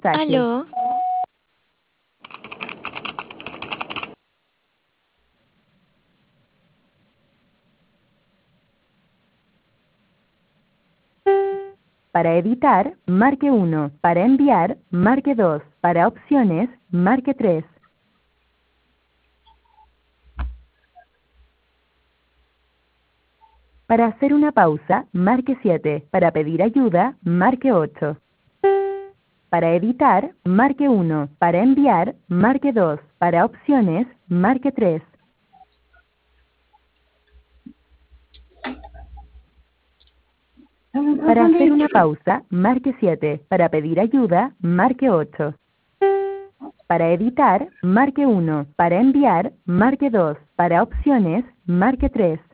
Mensajes. Aló, Para editar, marque 1. Para enviar, marque 2. Para opciones, marque 3. Para hacer una pausa, marque 7. Para pedir ayuda, marque 8. Para editar, marque 1. Para enviar, marque 2. Para opciones, marque 3. Para hacer una pausa, marque 7. Para pedir ayuda, marque 8. Para editar, marque 1. Para enviar, marque 2. Para opciones, marque 3.